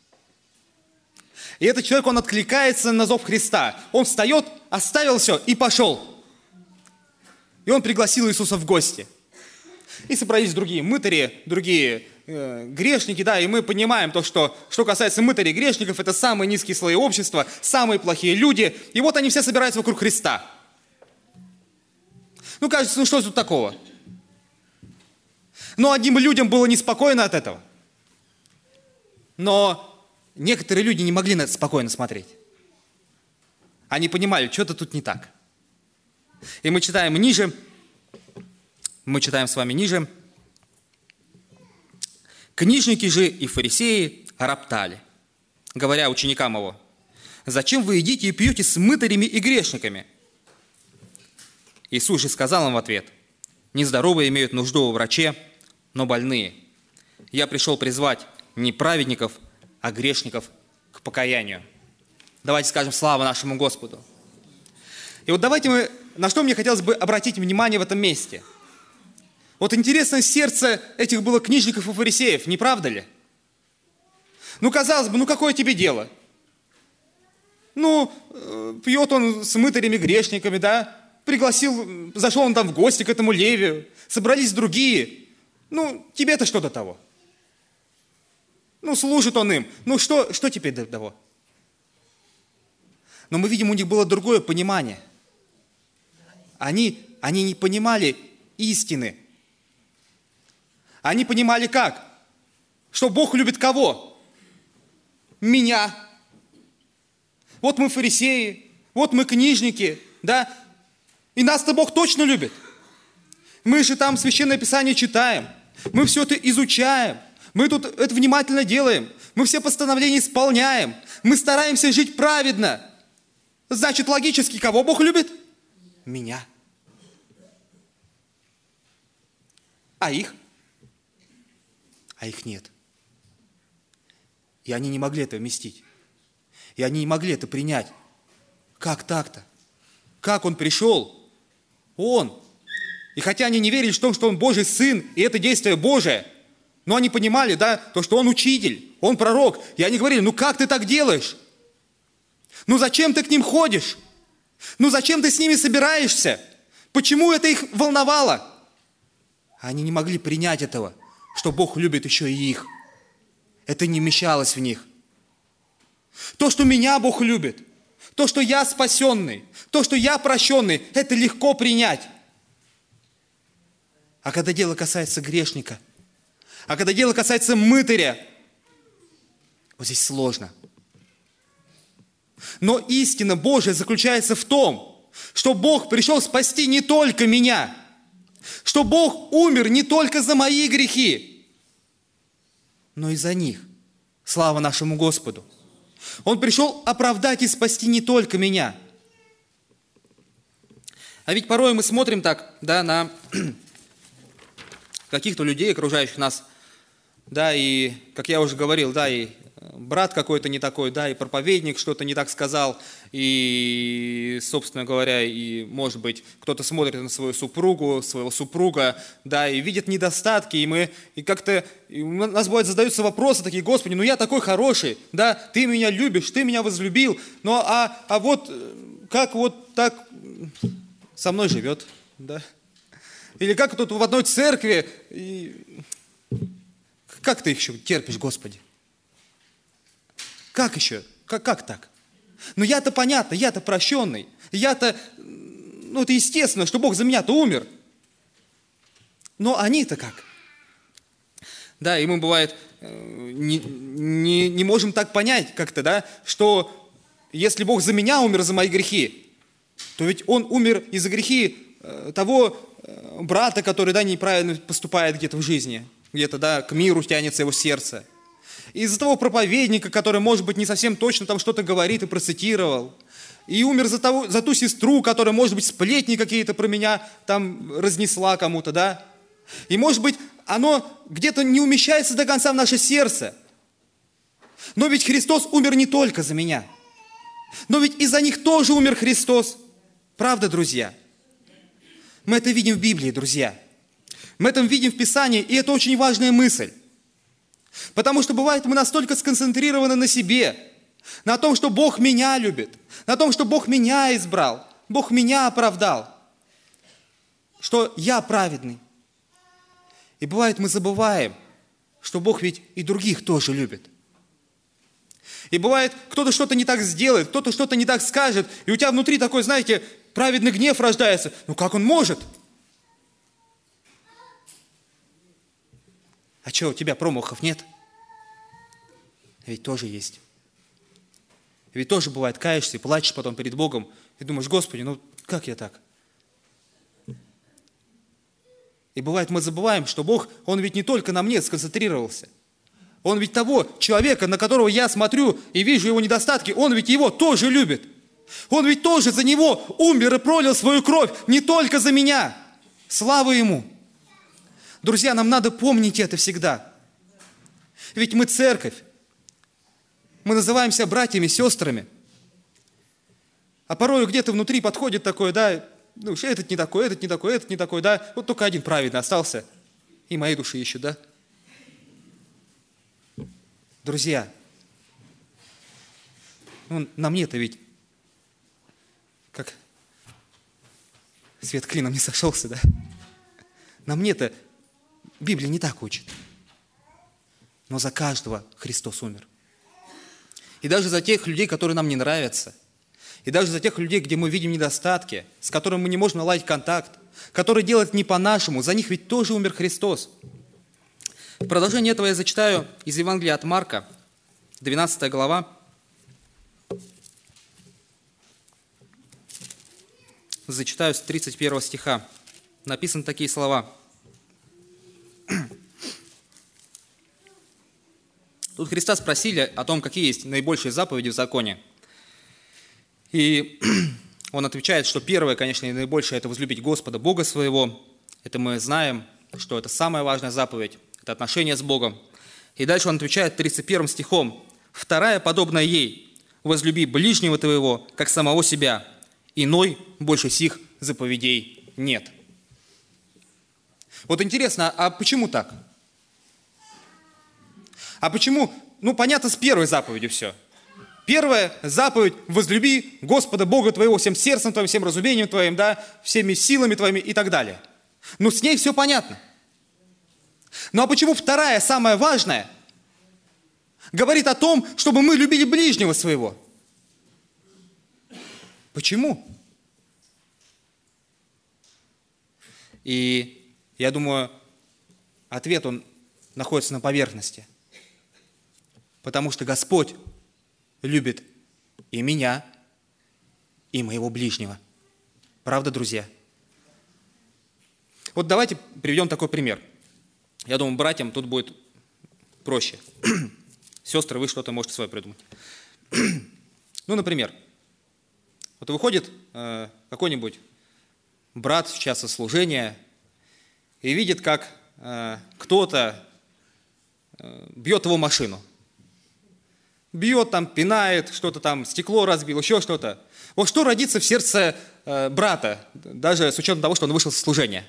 И этот человек, он откликается на зов Христа. Он встает, оставил все и пошел. И он пригласил Иисуса в гости. И собрались другие мытари, другие э, грешники, да, и мы понимаем то, что, что касается мытарей и грешников, это самые низкие слои общества, самые плохие люди, и вот они все собираются вокруг Христа. Ну, кажется, ну что тут такого? Но одним людям было неспокойно от этого. Но некоторые люди не могли на это спокойно смотреть. Они понимали, что-то тут не так. И мы читаем ниже, мы читаем с вами ниже. Книжники же и фарисеи роптали, говоря ученикам его: «Зачем вы едите и пьете с мытарями и грешниками?» Иисус же сказал им в ответ: «Нездоровые имеют нужду во враче, но больные. Я пришел призвать не праведников, а грешников к покаянию». Давайте скажем слава нашему Господу. И вот давайте мы, на что мне хотелось бы обратить внимание в этом месте. Вот интересно, сердце этих было книжников и фарисеев, не правда ли? Ну, казалось бы, ну какое тебе дело? Ну, пьет он с мытарями, грешниками, да? Пригласил, зашел он там в гости к этому Левию, собрались другие. Ну, тебе-то что до того? Ну, служит он им. Ну, что, что теперь до того? Но мы видим, у них было другое понимание. Они, они не понимали истины. Они понимали как? Что Бог любит кого? Меня. Вот мы фарисеи, вот мы книжники, да? И нас-то Бог точно любит. Мы же там Священное Писание читаем, мы все это изучаем, мы тут это внимательно делаем, мы все постановления исполняем, мы стараемся жить праведно. Значит, логически, кого Бог любит? Меня. А их? А их нет. И они не могли это вместить. И они не могли это принять. Как так-то? Как Он пришел? Он. И хотя они не верили в том, что Он Божий Сын, и это действие Божие, но они понимали, да, то, что Он учитель, Он пророк. И они говорили: ну как ты так делаешь? Ну зачем ты к ним ходишь? Ну зачем ты с ними собираешься? Почему это их волновало? Они не могли принять этого, что Бог любит еще и их. Это не вмещалось в них. То, что меня Бог любит, то, что я спасенный, то, что я прощенный, это легко принять. А когда дело касается грешника, а когда дело касается мытаря, вот здесь сложно. Но истина Божья заключается в том, что Бог пришел спасти не только меня, что Бог умер не только за мои грехи, но и за них. Слава нашему Господу. Он пришел оправдать и спасти не только меня. А ведь порой мы смотрим так, да, на каких-то людей, окружающих нас, да, и, как я уже говорил, да, и брат какой-то не такой, да, и проповедник что-то не так сказал, и, собственно говоря, и, может быть, кто-то смотрит на свою супругу, своего супруга, да, и видит недостатки, и мы, и как-то, и у нас бывает задаются вопросы такие: Господи, ну я такой хороший, да, Ты меня любишь, Ты меня возлюбил, но а, а вот как вот так со мной живет, да, или как тут в одной церкви, и как Ты еще терпишь, Господи? Как еще? Как, как так? Ну я-то понятно, я-то прощенный. Я-то, ну это естественно, что Бог за меня-то умер. Но они-то как? Да, и мы, бывает, не, не, не можем так понять как-то, да, что если Бог за меня умер за мои грехи, то ведь Он умер и за грехи того брата, который, да, неправильно поступает где-то в жизни, где-то, да, к миру тянется его сердце. Из-за того проповедника, который, может быть, не совсем точно там что-то говорит и процитировал. И умер за, того, за ту сестру, которая, может быть, сплетни какие-то про меня там разнесла кому-то, да. И, может быть, оно где-то не умещается до конца в наше сердце. Но ведь Христос умер не только за меня. Но ведь и за них тоже умер Христос. Правда, друзья? Мы это видим в Библии, друзья. Мы это видим в Писании, и это очень важная мысль. Потому что бывает, мы настолько сконцентрированы на себе, на том, что Бог меня любит, на том, что Бог меня избрал, Бог меня оправдал, что я праведный. И бывает, мы забываем, что Бог ведь и других тоже любит. И бывает, кто-то что-то не так сделает, кто-то что-то не так скажет, и у тебя внутри такой, знаете, праведный гнев рождается. Ну как он может? А что, у тебя промахов нет? Ведь тоже есть. Ведь тоже бывает, каешься и плачешь потом перед Богом, и думаешь: Господи, ну как я так? И бывает, мы забываем, что Бог, Он ведь не только на мне сконцентрировался. Он ведь того человека, на которого я смотрю и вижу его недостатки, Он ведь его тоже любит. Он ведь тоже за него умер и пролил свою кровь, не только за меня. Слава Ему! Друзья, нам надо помнить это всегда. Ведь мы церковь. Мы называемся братьями, сестрами. А порой где-то внутри подходит такое, да, ну, этот не такой, этот не такой, этот не такой, да, вот только один праведный остался. И моей души ищут, да? Друзья, ну, на мне-то ведь как свет клином не сошелся, да? На мне-то Библия не так учит. Но за каждого Христос умер. И даже за тех людей, которые нам не нравятся, и даже за тех людей, где мы видим недостатки, с которыми мы не можем наладить контакт, которые делают не по-нашему, за них ведь тоже умер Христос. В продолжение этого я зачитаю из Евангелия от Марка, двенадцатая глава. Зачитаю с тридцать первого стиха. Написаны такие слова. Тут Христа спросили о том, какие есть наибольшие заповеди в законе. И Он отвечает, что первое, конечно, и наибольшее – это возлюбить Господа, Бога своего. Это мы знаем, что это самая важная заповедь. Это отношение с Богом. И дальше Он отвечает тридцать первым стихом. Вторая, подобная ей: возлюби ближнего твоего, как самого себя. Иной больше сих заповедей нет. Вот интересно, а почему так? А почему? Ну, понятно, с первой заповедью все. Первая заповедь: возлюби Господа Бога твоего всем сердцем твоим, всем разумением твоим, да, всеми силами твоими и так далее. Ну, с ней все понятно. Ну, а почему вторая, самая важная, говорит о том, чтобы мы любили ближнего своего? Почему? И я думаю, ответ, он находится на поверхности. Потому что Господь любит и меня, и моего ближнего. Правда, друзья? Вот давайте приведем такой пример. Я думаю, братьям тут будет проще. Сестры, вы что-то можете свое придумать. Ну, например, вот выходит э, какой-нибудь брат в час служения и видит, как э, кто-то э, бьет его машину. Бьет там, пинает, что-то там, стекло разбил, еще что-то. Вот что родится в сердце э, брата, даже с учетом того, что он вышел со служения?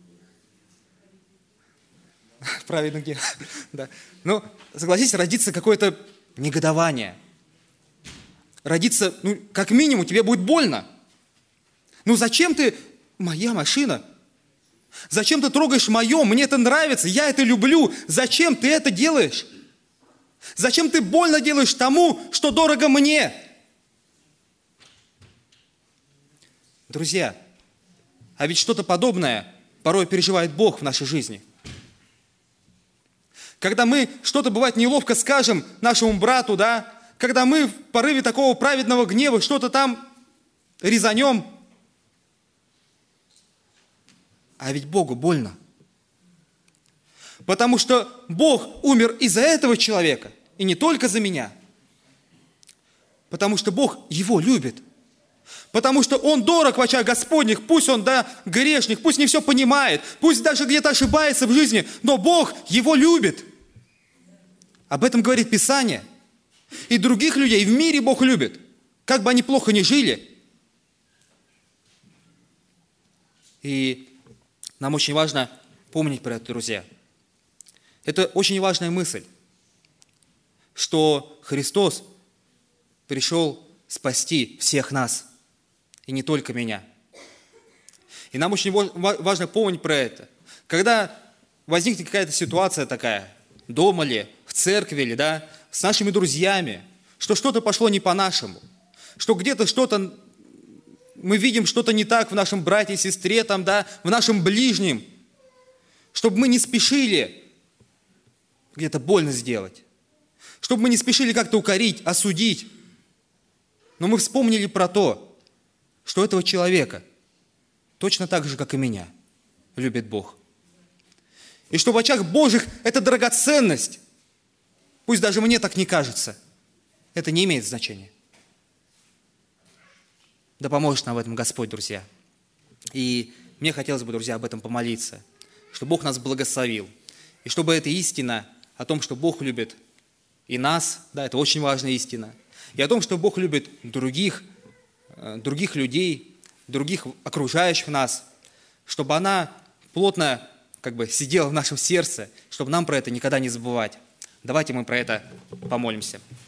Правильно, где? Да. Ну, согласитесь, родится какое-то негодование. Родится, ну, как минимум, тебе будет больно. Ну, зачем ты... Моя машина. Зачем ты трогаешь мое? Мне это нравится, я это люблю. Зачем ты это делаешь? Зачем ты больно делаешь тому, что дорого мне? Друзья, а ведь что-то подобное порой переживает Бог в нашей жизни. Когда мы что-то, бывает, неловко скажем нашему брату, да, когда мы в порыве такого праведного гнева что-то там резанем, а ведь Богу больно. Потому что Бог умер из-за этого человека, и не только за меня. Потому что Бог его любит. Потому что он дорог в очах Господних, пусть он, да, грешник, пусть не все понимает, пусть даже где-то ошибается в жизни, но Бог его любит. Об этом говорит Писание. И других людей в мире Бог любит, как бы они плохо ни жили. И нам очень важно помнить про это, друзья. Это очень важная мысль, что Христос пришел спасти всех нас, и не только меня. И нам очень важно помнить про это. Когда возникнет какая-то ситуация такая, дома ли, в церкви ли, да, с нашими друзьями, что что-то пошло не по-нашему, что где-то что-то, мы видим что-то не так в нашем брате и сестре, там, да, в нашем ближнем, чтобы мы не спешили где-то больно сделать. Чтобы мы не спешили как-то укорить, осудить. Но мы вспомнили про то, что этого человека точно так же, как и меня, любит Бог. И что в очах Божьих это драгоценность. Пусть даже мне так не кажется. Это не имеет значения. Да поможет нам в этом Господь, друзья. И мне хотелось бы, друзья, об этом помолиться, чтобы Бог нас благословил. И чтобы эта истина о том, что Бог любит и нас, да, это очень важная истина, и о том, что Бог любит других, других людей, других окружающих нас, чтобы она плотно как бы сидела в нашем сердце, чтобы нам про это никогда не забывать. Давайте мы про это помолимся.